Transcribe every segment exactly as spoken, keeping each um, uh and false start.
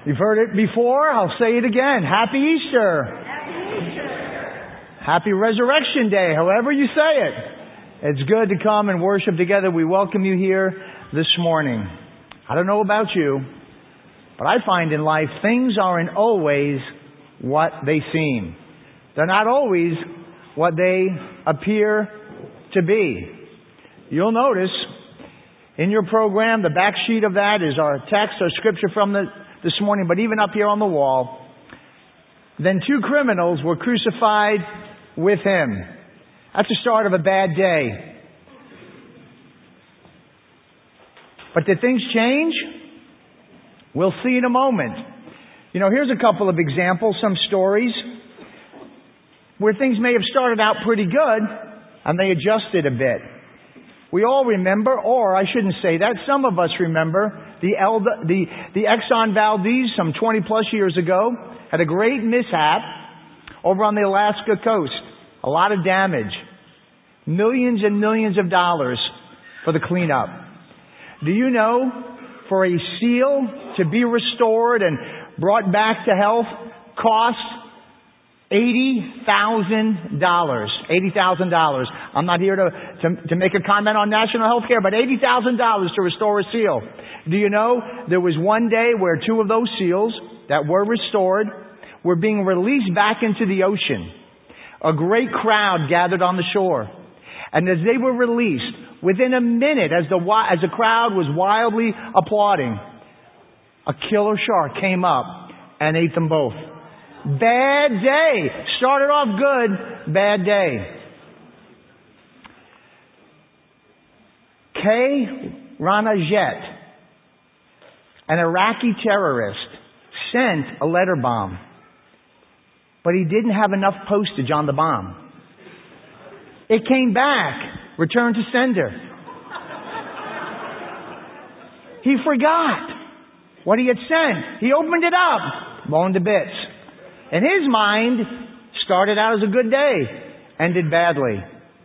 You've heard it before. I'll say it again. Happy Easter. Happy Easter. Happy Resurrection Day, however you say it. It's good to come and worship together. We welcome you here this morning. I don't know about you, but I find in life things aren't always what they seem. They're not always what they appear to be. You'll notice in your program, the back sheet of that is our text, our scripture from the, this morning, but even up here on the wall. Then two criminals were crucified with him. That's the start of a bad day. But did things change? We'll see in a moment. You know, here's a couple of examples, some stories where things may have started out pretty good and they adjusted a bit. We all remember, or I shouldn't say that, some of us remember the Elda, the, the Exxon Valdez some twenty plus years ago had a great mishap over on the Alaska coast. A lot of damage. Millions and millions of dollars for the cleanup. Do you know, for a seal to be restored and brought back to health costs eighty thousand dollars. eighty thousand dollars. I'm not here to, to, to make a comment on national health care, but eighty thousand dollars to restore a seal. Do you know there was one day where two of those seals that were restored were being released back into the ocean. A great crowd gathered on the shore. And as they were released, within a minute, as the, as the crowd was wildly applauding, a killer shark came up and ate them both. Bad day. Started off good, bad day. Kay Ranajet, an Iraqi terrorist, sent a letter bomb. But he didn't have enough postage on the bomb. It came back, returned to sender. He forgot what he had sent. He opened it up, blown to bits. In his mind, started out as a good day, ended badly.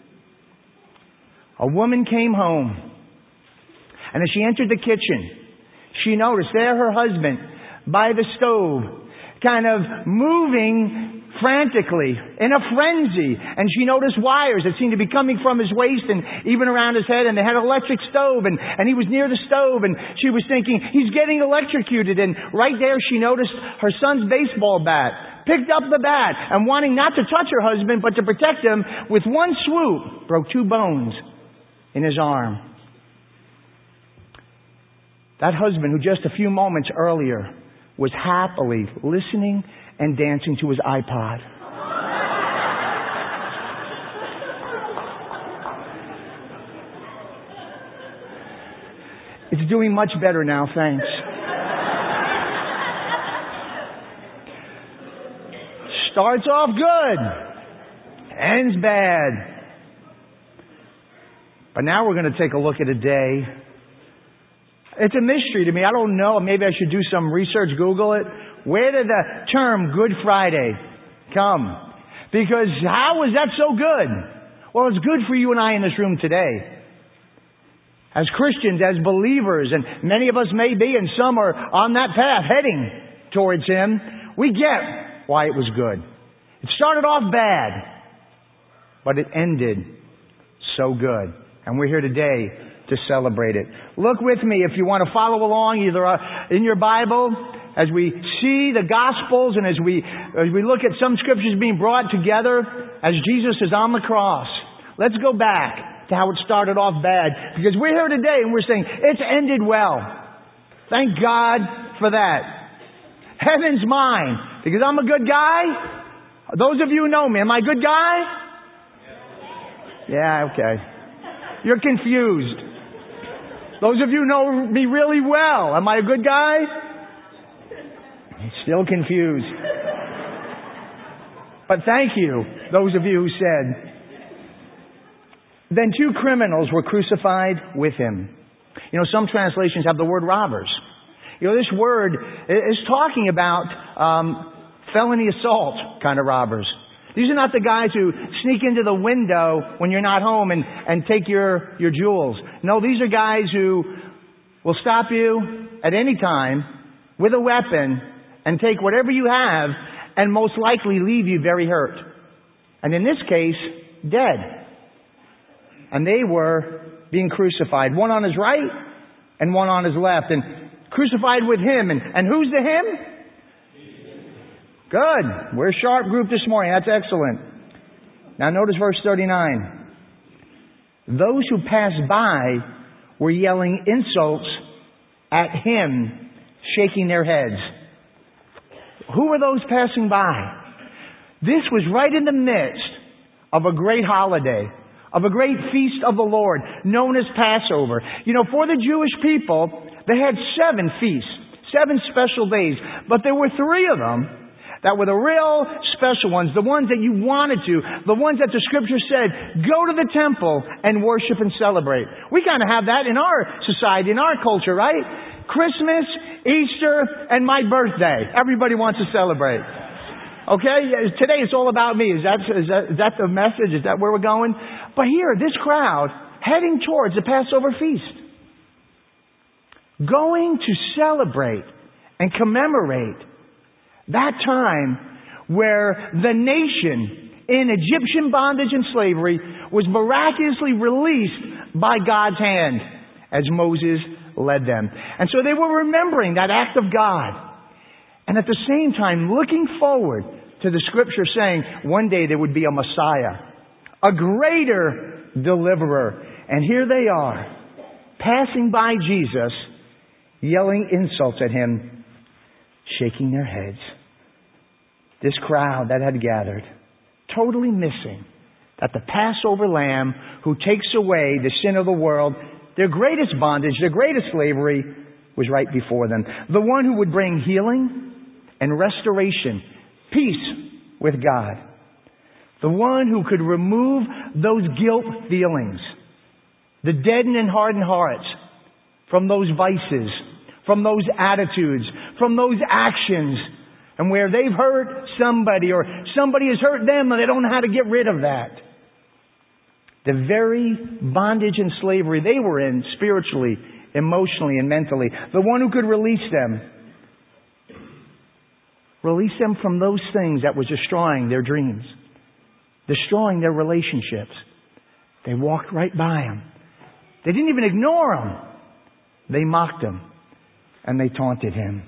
A woman came home, and as she entered the kitchen, she noticed there her husband by the stove, kind of moving frantically, in a frenzy. And she noticed wires that seemed to be coming from his waist and even around his head. And they had an electric stove, and, and he was near the stove. And she was thinking, he's getting electrocuted. And right there she noticed her son's baseball bat. Picked up the bat and wanting not to touch her husband, but to protect him, with one swoop, broke two bones in his arm. That husband, who just a few moments earlier was happily listening and dancing to his iPod. It's doing much better now, thanks. Starts off good, ends bad. But now we're going to take a look at a day. It's a mystery to me. I don't know. Maybe I should do some research, Google it. Where did the term Good Friday come? Because how is that so good? Well, it's good for you and I in this room today. As Christians, as believers, and many of us may be, and some are on that path heading towards Him, we get why it was good. It started off bad, but it ended so good. And we're here today to celebrate it. Look with me if you want to follow along, either in your Bible, as we see the Gospels and as we as we look at some scriptures being brought together as Jesus is on the cross. Let's go back to how it started off bad, because we're here today and we're saying it's ended well. Thank God for that. Heaven's mine, because I'm a good guy. Those of you who know me, am I a good guy? Yeah, okay. You're confused. Those of you who know me really well, am I a good guy? Still confused. But thank you, those of you who said. Then two criminals were crucified with him. You know, some translations have the word robbers. You know, this word is talking about um, felony assault kind of robbers. These are not the guys who sneak into the window when you're not home and, and take your, your jewels. No, these are guys who will stop you at any time with a weapon and take whatever you have and most likely leave you very hurt. And in this case, dead. And they were being crucified, one on his right and one on his left, and crucified with him. And, and who's the him? Good. We're a sharp group this morning. That's excellent. Now notice verse thirty-nine. Those who passed by were yelling insults at him, shaking their heads. Who were those passing by? This was right in the midst of a great holiday, of a great feast of the Lord, known as Passover. You know, for the Jewish people, they had seven feasts, seven special days. But there were three of them that were the real special ones, the ones that you wanted to, the ones that the Scripture said, go to the temple and worship and celebrate. We kind of have that in our society, in our culture, right? Christmas, Easter, and my birthday. Everybody wants to celebrate. Okay? Today it's all about me. Is that, is that, is that the message? Is that where we're going? But here, this crowd heading towards the Passover feast, going to celebrate and commemorate that time where the nation in Egyptian bondage and slavery was miraculously released by God's hand as Moses led them. And so they were remembering that act of God. And at the same time, looking forward to the Scripture saying one day there would be a Messiah, a greater deliverer. And here they are, passing by Jesus, yelling insults at him, shaking their heads. This crowd that had gathered, totally missing that the Passover Lamb who takes away the sin of the world, their greatest bondage, their greatest slavery, was right before them. The one who would bring healing and restoration, peace with God. The one who could remove those guilt feelings, the deadened and hardened hearts from those vices, from those attitudes, from those actions, and where they've hurt somebody or somebody has hurt them and they don't know how to get rid of that. The very bondage and slavery they were in spiritually, emotionally, and mentally. The one who could release them. Release them from those things that were destroying their dreams, destroying their relationships. They walked right by him. They didn't even ignore him. They mocked him and they taunted him.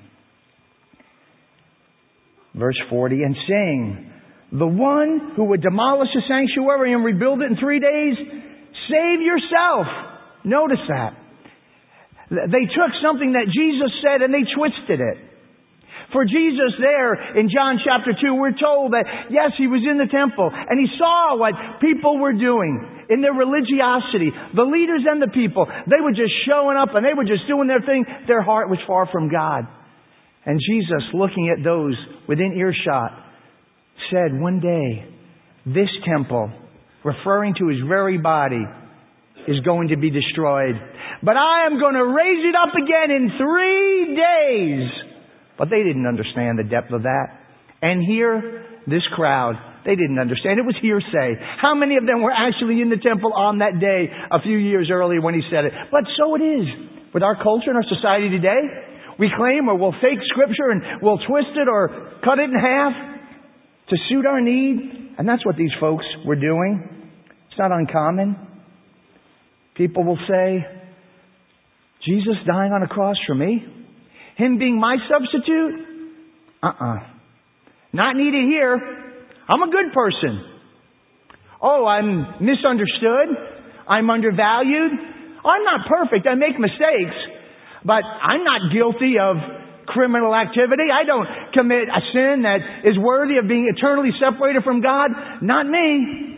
Verse forty, and saying, the one who would demolish the sanctuary and rebuild it in three days, save yourself. Notice that. They took something that Jesus said and they twisted it. For Jesus there in John chapter two, we're told that, yes, he was in the temple and he saw what people were doing in their religiosity. The leaders and the people, they were just showing up and they were just doing their thing. Their heart was far from God. And Jesus, looking at those within earshot, said, one day, this temple, referring to his very body, is going to be destroyed. But I am going to raise it up again in three days. But they didn't understand the depth of that. And here, this crowd, they didn't understand. It was hearsay. How many of them were actually in the temple on that day a few years earlier when he said it? But so it is with our culture and our society today. We claim or we'll fake Scripture and we'll twist it or cut it in half to suit our need. And that's what these folks were doing. It's not uncommon. People will say, Jesus dying on a cross for me? Him being my substitute? Uh-uh. Not needed here. I'm a good person. Oh, I'm misunderstood. I'm undervalued. I'm not perfect. I make mistakes. But I'm not guilty of criminal activity. I don't commit a sin that is worthy of being eternally separated from God. Not me.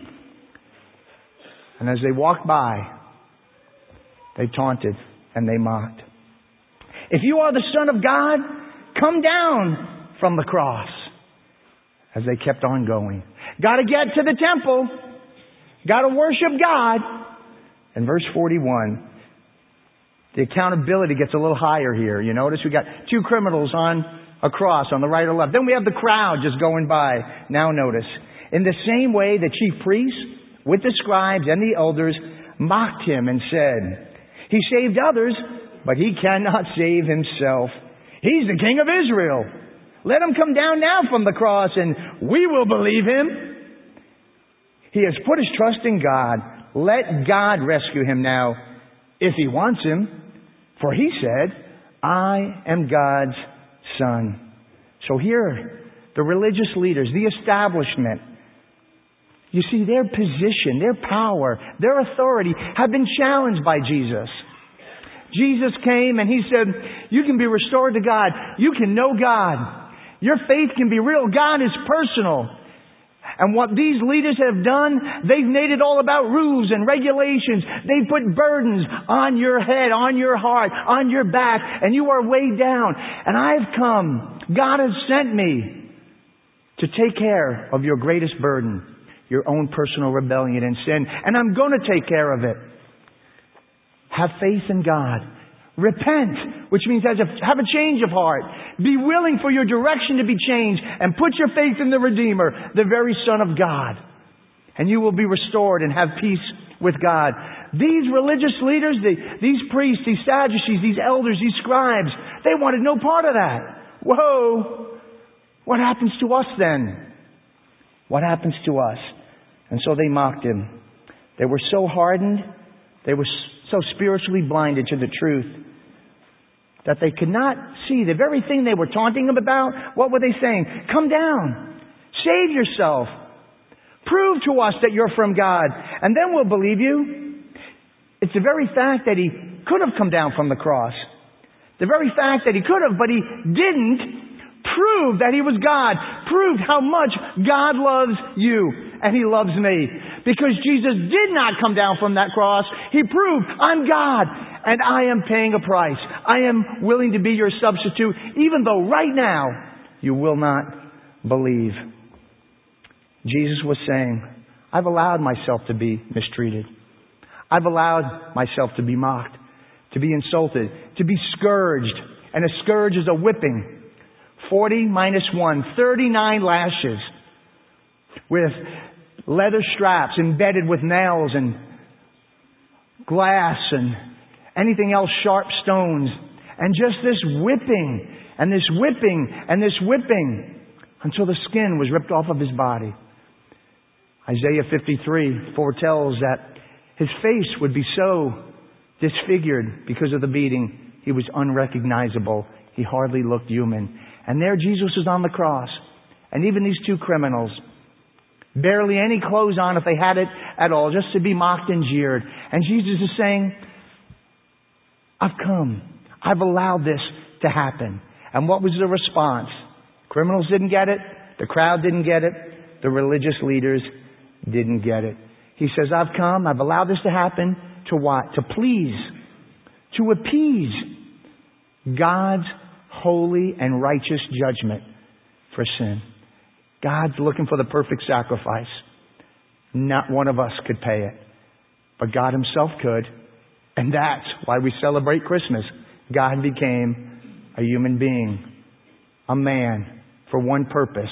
And as they walked by, they taunted and they mocked. If you are the Son of God, come down from the cross. As they kept on going. Got to get to the temple. Got to worship God. And verse forty-one, the accountability gets a little higher here. You notice we got two criminals on a cross on the right or left. Then we have the crowd just going by. Now notice. In the same way, the chief priests with the scribes and the elders mocked him and said, he saved others, but he cannot save himself. He's the King of Israel. Let him come down now from the cross and we will believe him. He has put his trust in God. Let God rescue him now if he wants him. For he said, I am God's son. So here, the religious leaders, the establishment, you see, their position, their power, their authority have been challenged by Jesus. Jesus came and he said, you can be restored to God. You can know God. Your faith can be real. God is personal. And what these leaders have done, they've made it all about rules and regulations. They've put burdens on your head, on your heart, on your back, and you are weighed down. And I've come. God has sent me to take care of your greatest burden, your own personal rebellion and sin. And I'm going to take care of it. Have faith in God. Repent, which means have a change of heart. Be willing for your direction to be changed and put your faith in the Redeemer, the very Son of God. And you will be restored and have peace with God. These religious leaders, these priests, these Sadducees, these elders, these scribes, they wanted no part of that. Whoa! What happens to us then? What happens to us? And so they mocked him. They were so hardened, they were so spiritually blinded to the truth that they could not see the very thing they were taunting him about. What were they saying? Come down. Save yourself. Prove to us that you're from God, and then we'll believe you. It's the very fact that he could have come down from the cross. The very fact that he could have, but he didn't, proved that he was God. Proved how much God loves you and he loves me. Because Jesus did not come down from that cross. He proved, I'm God and I am paying a price. I am willing to be your substitute, even though right now you will not believe. Jesus was saying, I've allowed myself to be mistreated. I've allowed myself to be mocked, to be insulted, to be scourged. And a scourge is a whipping. forty minus one, thirty-nine lashes with leather straps embedded with nails and glass and anything else, sharp stones. And just this whipping and this whipping and this whipping until the skin was ripped off of his body. Isaiah fifty-three foretells that his face would be so disfigured because of the beating. He was unrecognizable. He hardly looked human. And there Jesus is on the cross. And even these two criminals, barely any clothes on if they had it at all, just to be mocked and jeered. And Jesus is saying, I've come. I've allowed this to happen. And what was the response? Criminals didn't get it. The crowd didn't get it. The religious leaders didn't get it. He says, I've come. I've allowed this to happen. To what? To please. To appease God's holy and righteous judgment for sin. God's looking for the perfect sacrifice. Not one of us could pay it. But God himself could. And that's why we celebrate Christmas. God became a human being. A man. For one purpose.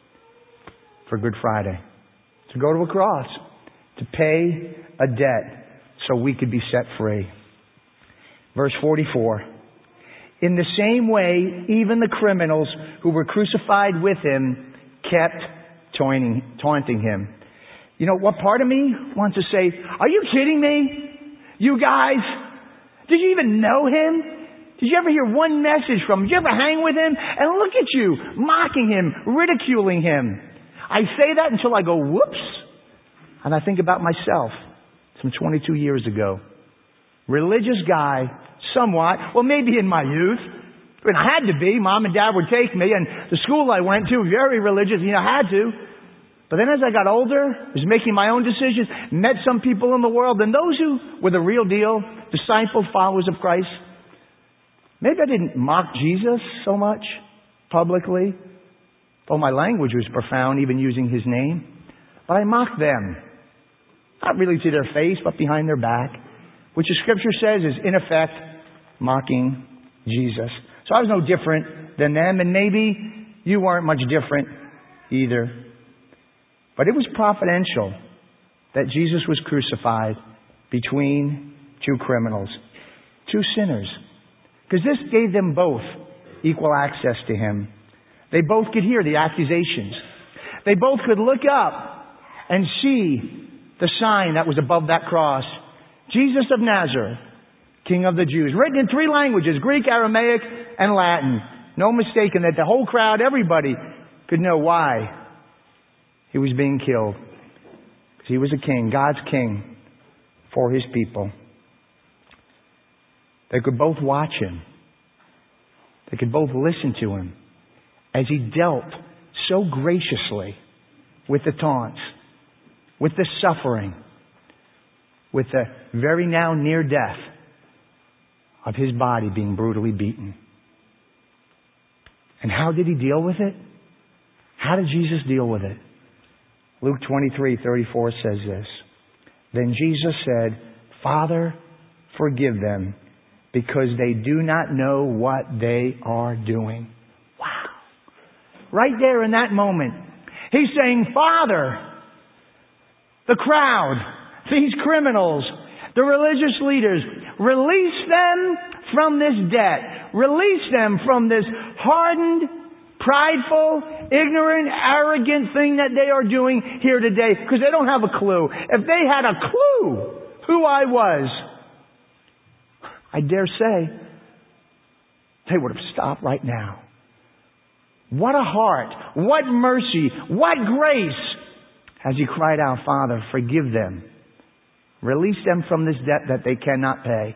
For Good Friday. To go to a cross. To pay a debt. So we could be set free. Verse forty-four. In the same way, even the criminals who were crucified with him kept taunting, taunting him. You know, what part of me wants to say, are you kidding me? You guys, did you even know him? Did you ever hear one message from him? Did you ever hang with him? And look at you, mocking him, ridiculing him. I say that until I go, whoops. And I think about myself some twenty-two years ago. Religious guy, somewhat. Well, maybe in my youth. I mean, I had to be. Mom and Dad would take me. And the school I went to, very religious. You know, I had to. But then as I got older, was making my own decisions, met some people in the world. And those who were the real deal, disciples, followers of Christ. Maybe I didn't mock Jesus so much publicly. Though my language was profound, even using his name. But I mocked them. Not really to their face, but behind their back. Which the scripture says is, in effect, mocking Jesus. So I was no different than them, and maybe you weren't much different either. But it was providential that Jesus was crucified between two criminals, two sinners. Because this gave them both equal access to him. They both could hear the accusations. They both could look up and see the sign that was above that cross. Jesus of Nazareth, King of the Jews. Written in three languages, Greek, Aramaic, and Latin. No mistaking that the whole crowd, everybody, could know why he was being killed. Because he was a king, God's king for his people. They could both watch him. They could both listen to him as he dealt so graciously with the taunts, with the suffering, with the very now near death of his body being brutally beaten. And how did he deal with it? How did Jesus deal with it? Luke twenty-three thirty-four says this. Then Jesus said, Father, forgive them, because they do not know what they are doing. Wow. Right there in that moment, he's saying, Father, the crowd, these criminals, the religious leaders, release them from this debt. Release them from this hardened, prideful, ignorant, arrogant thing that they are doing here today, because they don't have a clue. If they had a clue who I was, I dare say they would have stopped right now. What a heart, what mercy, what grace, as he cried out, Father, forgive them. Release them from this debt that they cannot pay.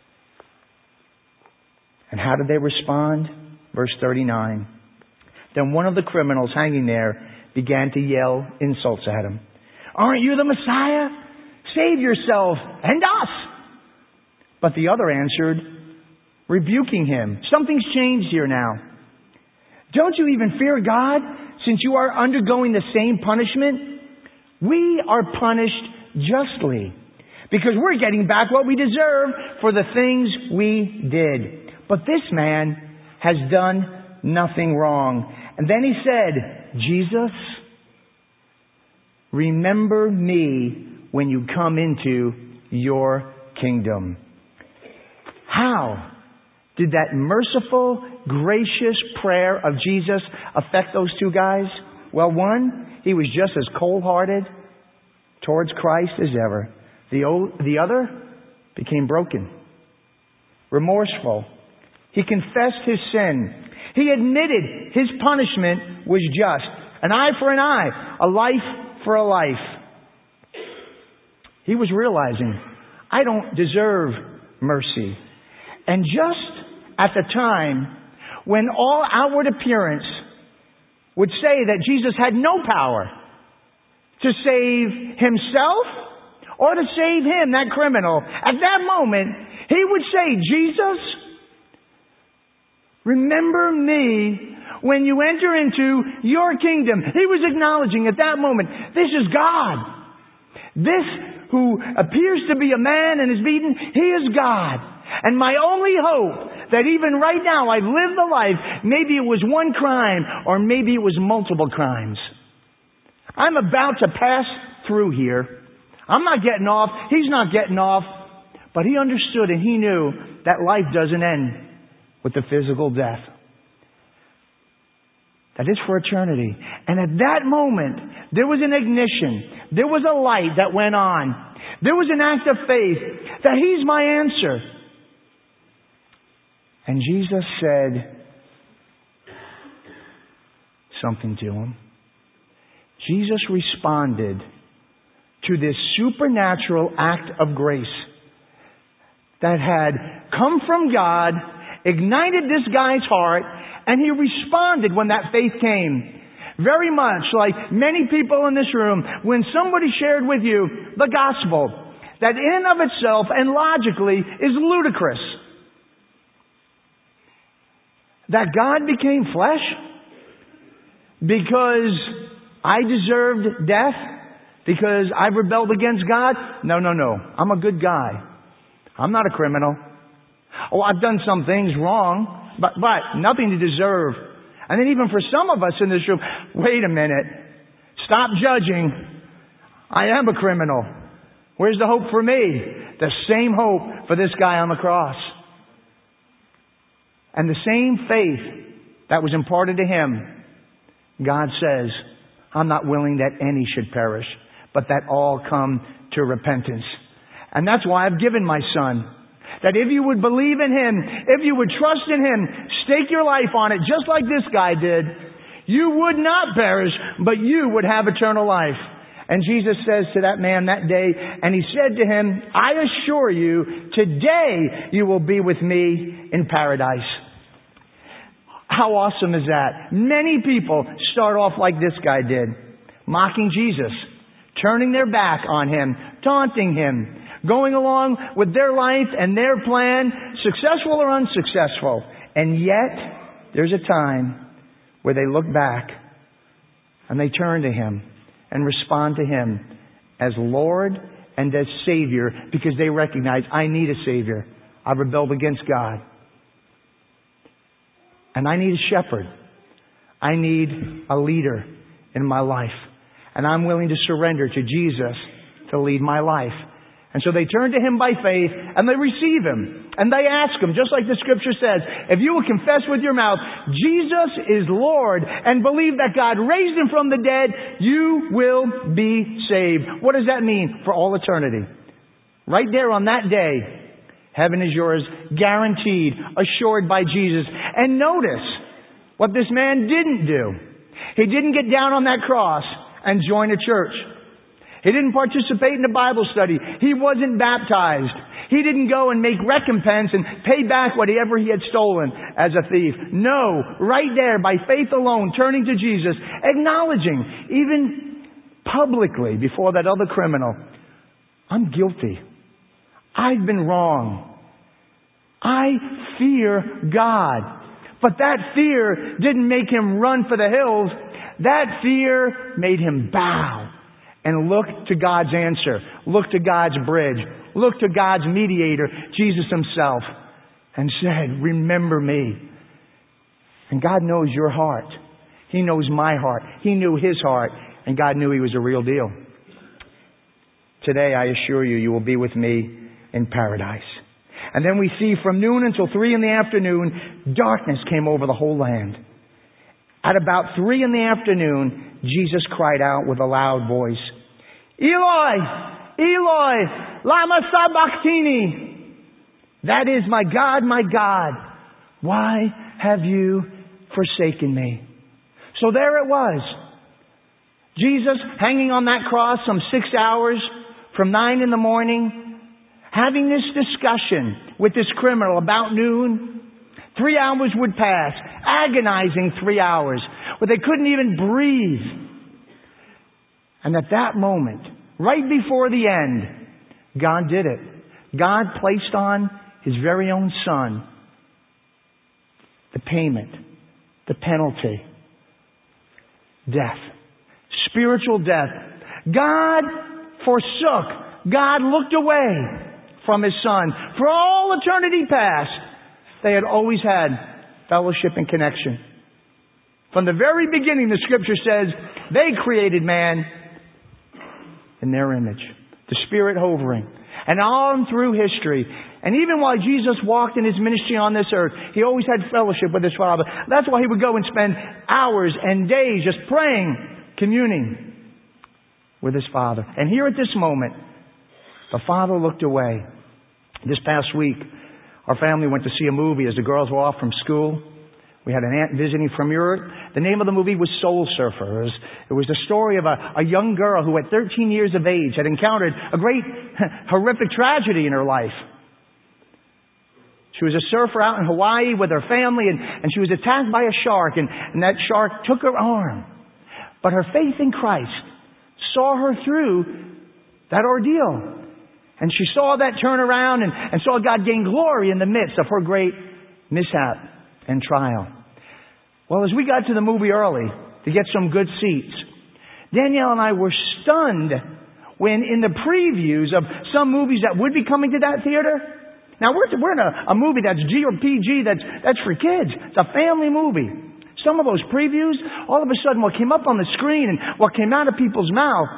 And how did they respond? Verse thirty-nine. Then one of the criminals hanging there began to yell insults at him. Aren't you the Messiah? Save yourself and us. But the other answered, rebuking him. Something's changed here now. Don't you even fear God, since you are undergoing the same punishment? We are punished justly, because we're getting back what we deserve for the things we did. But this man has done nothing wrong. And then he said, Jesus, remember me when you come into your kingdom. How did that merciful, gracious prayer of Jesus affect those two guys? Well, one, he was just as cold-hearted towards Christ as ever. The, old, the other became broken, remorseful. He confessed his sin. He admitted his punishment was just. An eye for an eye, a life for a life. He was realizing, I don't deserve mercy. And just at the time when all outward appearance would say that Jesus had no power to save himself or to save him, that criminal, at that moment, he would say, Jesus, remember me when you enter into your kingdom. He was acknowledging at that moment, this is God. This who appears to be a man and is beaten, he is God. And my only hope that even right now I've lived the life, maybe it was one crime or maybe it was multiple crimes. I'm about to pass through here. I'm not getting off. He's not getting off. But he understood and he knew that life doesn't end with the physical death. That is for eternity. And at that moment, there was an ignition. There was a light that went on. There was an act of faith that he's my answer. And Jesus said something to him. Jesus responded to this supernatural act of grace that had come from God, ignited this guy's heart, and he responded when that faith came. Very much like many people in this room, when somebody shared with you the gospel, that in and of itself and logically is ludicrous. That God became flesh because I deserved death, because I rebelled against God. No, no, no. I'm a good guy. I'm not a criminal. Oh, I've done some things wrong, but, but nothing to deserve. And then even for some of us in this room, wait a minute. Stop judging. I am a criminal. Where's the hope for me? The same hope for this guy on the cross. And the same faith that was imparted to him God says, I'm not willing that any should perish, but that all come to repentance. And that's why I've given my Son. That if you would believe in Him, if you would trust in Him, stake your life on it just like this guy did, you would not perish, but you would have eternal life. And Jesus says to that man that day, and He said to him, I assure you, today you will be with me in paradise. How awesome is that? Many people start off like this guy did, mocking Jesus, turning their back on Him, taunting Him, going along with their life and their plan, successful or unsuccessful. And yet, there's a time where they look back and they turn to Him and respond to Him as Lord and as Savior, because they recognize, I need a Savior. I've rebelled against God. And I need a shepherd. I need a leader in my life. And I'm willing to surrender to Jesus to lead my life. And so they turn to Him by faith and they receive Him. And they ask Him, just like the Scripture says, if you will confess with your mouth, Jesus is Lord, and believe that God raised Him from the dead, you will be saved. What does that mean? For all eternity. Right there on that day, heaven is yours, guaranteed, assured by Jesus. And notice what this man didn't do. He didn't get down on that cross and join a church. He didn't participate in a Bible study. He wasn't baptized. He didn't go and make recompense and pay back whatever he had stolen as a thief. No, right there, by faith alone, turning to Jesus, acknowledging, even publicly before that other criminal, I'm guilty. I've been wrong. I fear God. But that fear didn't make him run for the hills. That fear made him bow and look to God's answer. Look to God's bridge. Look to God's mediator, Jesus Himself, and said, remember me. And God knows your heart. He knows my heart. He knew His heart. And God knew he was a real deal. Today, I assure you, you will be with me in paradise. And then we see from noon until three in the afternoon, darkness came over the whole land. At about three in the afternoon, Jesus cried out with a loud voice, Eloi, Eloi, lama sabachthani. That is, my God, my God, why have you forsaken me? So there it was. Jesus hanging on that cross some six hours from nine in the morning, having this discussion with this criminal about noon. Three hours would pass, agonizing three hours, where they couldn't even breathe. And at that moment, right before the end, God did it. God placed on His very own Son the payment, the penalty, death, spiritual death. God forsook, God looked away from His Son. For all eternity past, they had always had fellowship and connection. From the very beginning, the Scripture says, they created man in their image. The Spirit hovering. And on through history. And even while Jesus walked in His ministry on this earth, He always had fellowship with His Father. That's why He would go and spend hours and days just praying, communing with His Father. And here at this moment, the Father looked away. This past week, our family went to see a movie as the girls were off from school. We had an aunt visiting from Europe. The name of the movie was Soul Surfer. It was, it was the story of a, a young girl who at thirteen years of age had encountered a great horrific tragedy in her life. She was a surfer out in Hawaii with her family, and, and she was attacked by a shark, and, and that shark took her arm. But her faith in Christ saw her through that ordeal. And she saw that turn around and, and saw God gain glory in the midst of her great mishap and trial. Well, as we got to the movie early to get some good seats, Danielle and I were stunned when in the previews of some movies that would be coming to that theater. Now, we're, we're in a, a movie that's G or P G, that's, that's for kids. It's a family movie. Some of those previews, all of a sudden what came up on the screen and what came out of people's mouth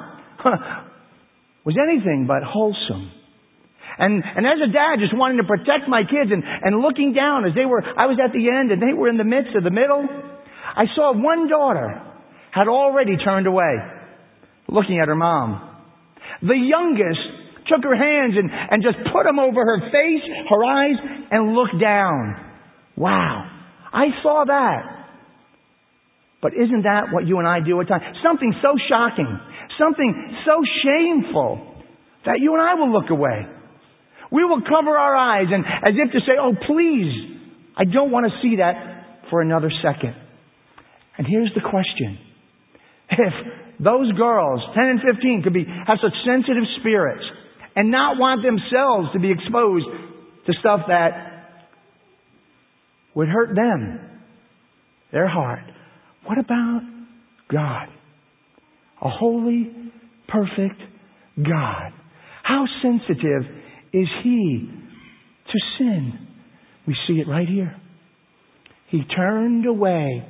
was anything but wholesome. And, and as a dad, just wanting to protect my kids and, and looking down as they were, I was at the end and they were in the midst of the middle. I saw one daughter had already turned away, looking at her mom. The youngest took her hands and, and just put them over her face, her eyes, and looked down. Wow. I saw that. But isn't that what you and I do at times? Something so shocking, something so shameful that you and I will look away. We will cover our eyes and as if to say, oh, please, I don't want to see that for another second. And here's the question. If those girls, ten and fifteen, could be have such sensitive spirits and not want themselves to be exposed to stuff that would hurt them, their heart, what about God? A holy, perfect God. How sensitive is He to sin? We see it right here. He turned away.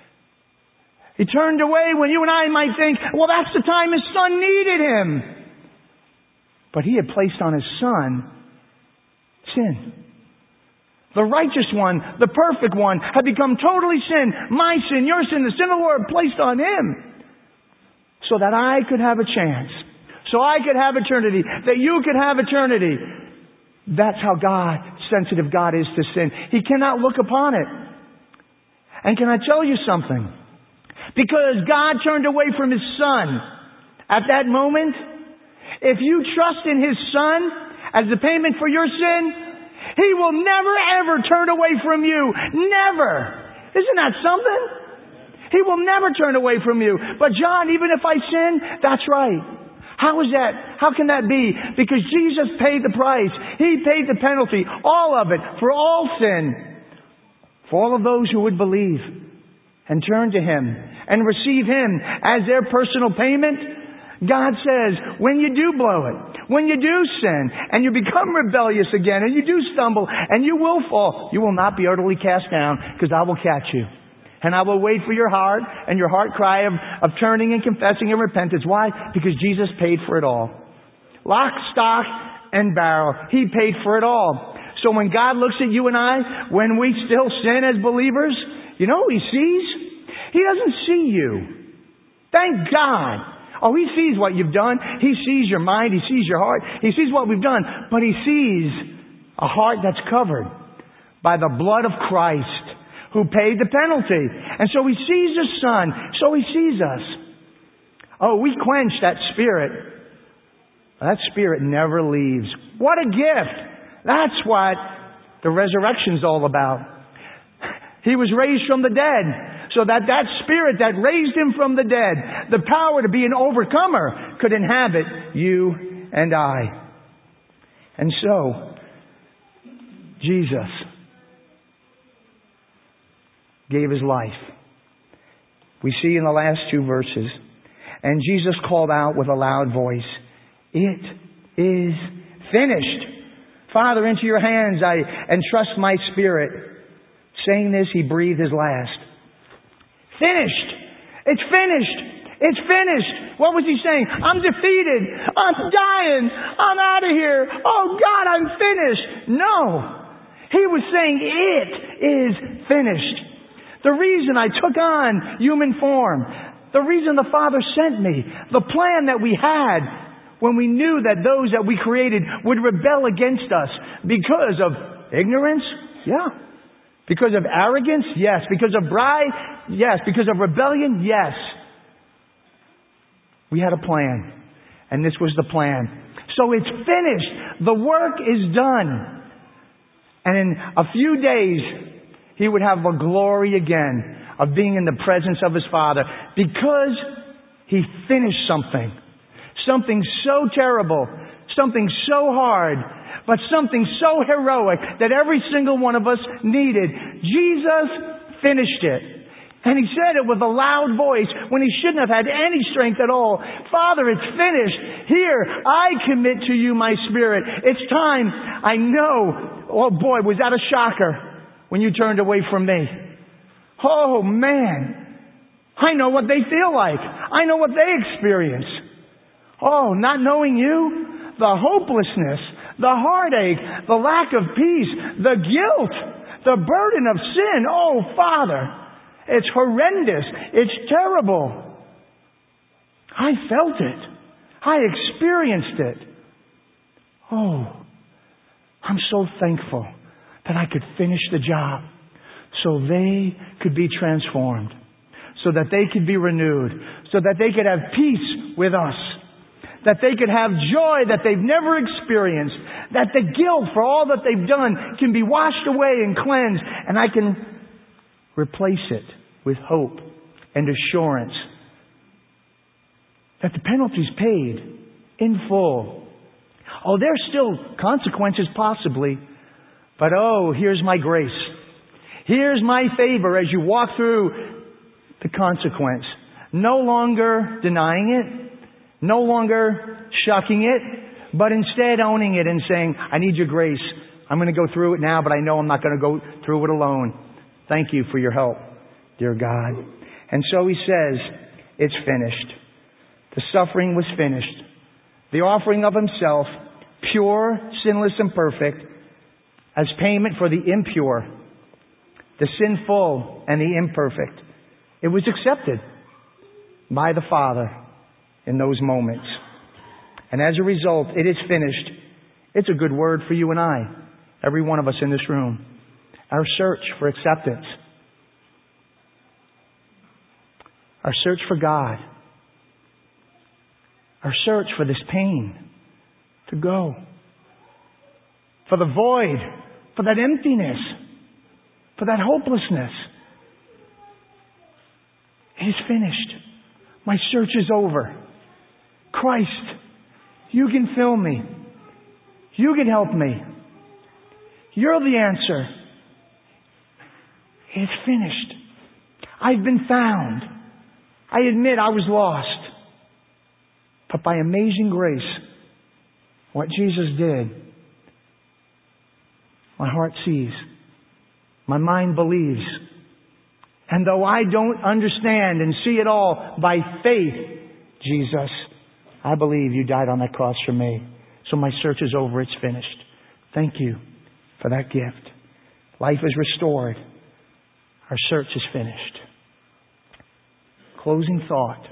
He turned away when you and I might think, well, that's the time His Son needed Him. But He had placed on His Son sin. The righteous one, the perfect one, had become totally sin. My sin, your sin, the sin of the world placed on Him. So that I could have a chance. So I could have eternity. That you could have eternity. That's how God, sensitive God is to sin. He cannot look upon it. And can I tell you something? Because God turned away from His Son at that moment, if you trust in His Son as the payment for your sin, He will never ever turn away from you. Never. Isn't that something? He will never turn away from you. But John, even if I sin, that's right. How is that? How can that be? Because Jesus paid the price. He paid the penalty. All of it. For all sin. For all of those who would believe and turn to Him and receive Him as their personal payment. God says, when you do blow it, when you do sin, and you become rebellious again, and you do stumble, and you will fall, you will not be utterly cast down, because I will catch you. And I will wait for your heart, and your heart cry of, of turning and confessing and repentance. Why? Because Jesus paid for it all. Lock, stock, and barrel. He paid for it all. So when God looks at you and I, when we still sin as believers, you know what He sees? He doesn't see you. Thank God. Oh, He sees what you've done. He sees your mind. He sees your heart. He sees what we've done. But He sees a heart that's covered by the blood of Christ who paid the penalty. And so He sees His Son. So He sees us. Oh, we quench that spirit. That spirit never leaves. What a gift. That's what the resurrection's all about. He was raised from the dead. So that that Spirit that raised Him from the dead, the power to be an overcomer, could inhabit you and I. And so, Jesus gave His life. We see in the last two verses, and Jesus called out with a loud voice, "It is finished. Father, into your hands I entrust my spirit." Saying this, He breathed His last. Finished. It's finished. It's finished. What was He saying? I'm defeated. I'm dying. I'm out of here. Oh God, I'm finished. No. He was saying it is finished. The reason I took on human form, the reason the Father sent me, the plan that we had when we knew that those that we created would rebel against us because of ignorance? Yeah. Because of arrogance? Yes. Because of pride? Yes. Because of rebellion? Yes. We had a plan. And this was the plan. So it's finished. The work is done. And in a few days, He would have the glory again of being in the presence of His Father. Because He finished something. Something so terrible. Something so hard. But something so heroic that every single one of us needed. Jesus finished it. And He said it with a loud voice when He shouldn't have had any strength at all. Father, it's finished. Here, I commit to you my spirit. It's time. I know. Oh boy, was that a shocker when you turned away from me. Oh man. I know what they feel like. I know what they experience. Oh, not knowing you? The hopelessness. The heartache, the lack of peace, the guilt, the burden of sin. Oh, Father, it's horrendous. It's terrible. I felt it. I experienced it. Oh, I'm so thankful that I could finish the job so they could be transformed, so that they could be renewed, so that they could have peace with us, that they could have joy that they've never experienced, that the guilt for all that they've done can be washed away and cleansed, and I can replace it with hope and assurance that the penalty's paid in full. Oh, there's still consequences possibly, but oh, here's my grace. Here's my favor as you walk through the consequence. No longer denying it, no longer shucking it, but instead owning it and saying, I need your grace. I'm going to go through it now, but I know I'm not going to go through it alone. Thank you for your help, dear God. And so he says, it's finished. The suffering was finished. The offering of himself, pure, sinless, and perfect, as payment for the impure, the sinful, and the imperfect. It was accepted by the Father in those moments. And as a result, it is finished. It's a good word for you and I, every one of us in this room. Our search for acceptance. Our search for God. Our search for this pain to go. For the void. For that emptiness. For that hopelessness. It is finished. My search is over. Christ, you can fill me. You can help me. You're the answer. It's finished. I've been found. I admit I was lost. But by amazing grace, what Jesus did, my heart sees. My mind believes. And though I don't understand and see it all by faith, Jesus, I believe you died on that cross for me. So my search is over. It's finished. Thank you for that gift. Life is restored. Our search is finished. Closing thought.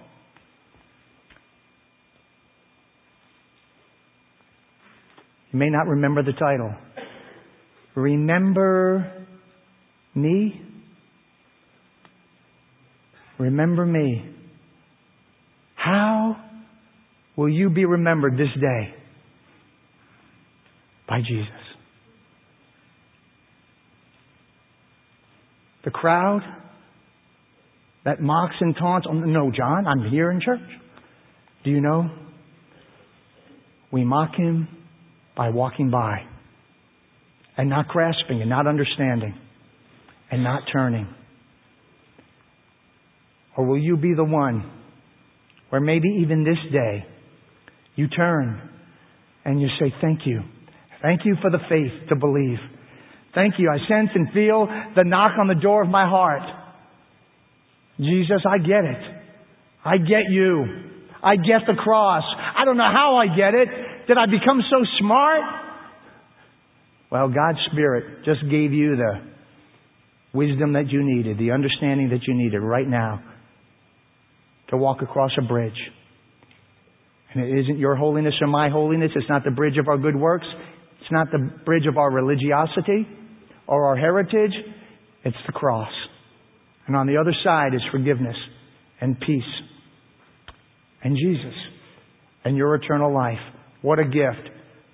You may not remember the title. Remember me? Remember me. How will you be remembered this day? By Jesus. The crowd that mocks and taunts. No, John, I'm here in church. Do you know? We mock him by walking by and not grasping and not understanding and not turning. Or will you be the one where maybe even this day you turn and you say, thank you. Thank you for the faith to believe. Thank you. I sense and feel the knock on the door of my heart. Jesus, I get it. I get you. I get the cross. I don't know how I get it. Did I become so smart? Well, God's Spirit just gave you the wisdom that you needed, the understanding that you needed right now to walk across a bridge. And it isn't your holiness or my holiness. It's not the bridge of our good works. It's not the bridge of our religiosity or our heritage. It's the cross. And on the other side is forgiveness and peace and Jesus and your eternal life. What a gift.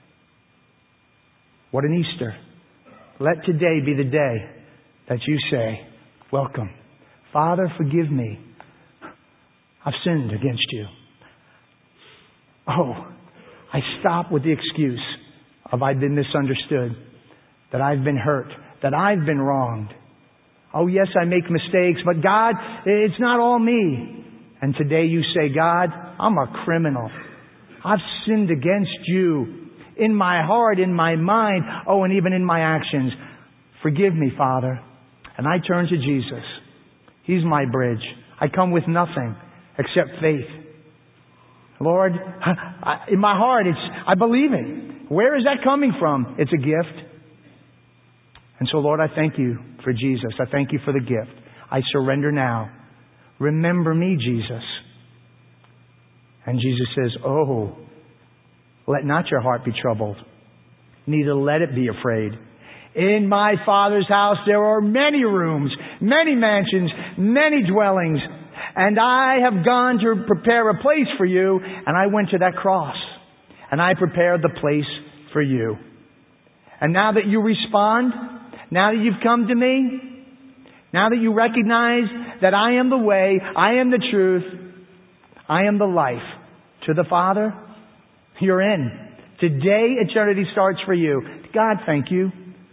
What an Easter. Let today be the day that you say, welcome. Father, forgive me. I've sinned against you. Oh, I stop with the excuse of I've been misunderstood, that I've been hurt, that I've been wronged. Oh, yes, I make mistakes, but God, it's not all me. And today you say, God, I'm a criminal. I've sinned against you in my heart, in my mind, oh, and even in my actions. Forgive me, Father. And I turn to Jesus. He's my bridge. I come with nothing except faith. Lord, I, in my heart, it's I believe it. Where is that coming from? It's a gift. And so, Lord, I thank you for Jesus. I thank you for the gift. I surrender now. Remember me, Jesus. And Jesus says, oh, let not your heart be troubled, neither let it be afraid. In my Father's house there are many rooms, many mansions, many dwellings. And I have gone to prepare a place for you. And I went to that cross. And I prepared the place for you. And now that you respond, now that you've come to me, now that you recognize that I am the way, I am the truth, I am the life to the Father, you're in. Today, eternity starts for you. God, thank you.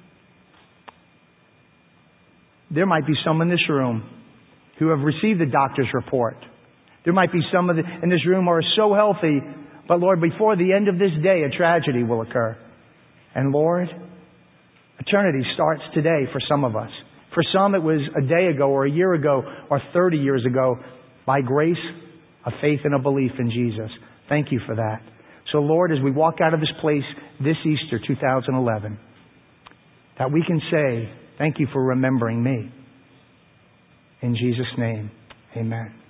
There might be some in this room who have received the doctor's report. There might be some of the, in this room who are so healthy, but Lord, before the end of this day, a tragedy will occur. And Lord, eternity starts today for some of us. For some, it was a day ago or a year ago or thirty years ago. By grace, a faith and a belief in Jesus. Thank you for that. So Lord, as we walk out of this place this Easter two thousand eleven, that we can say, thank you for remembering me. In Jesus' name, amen.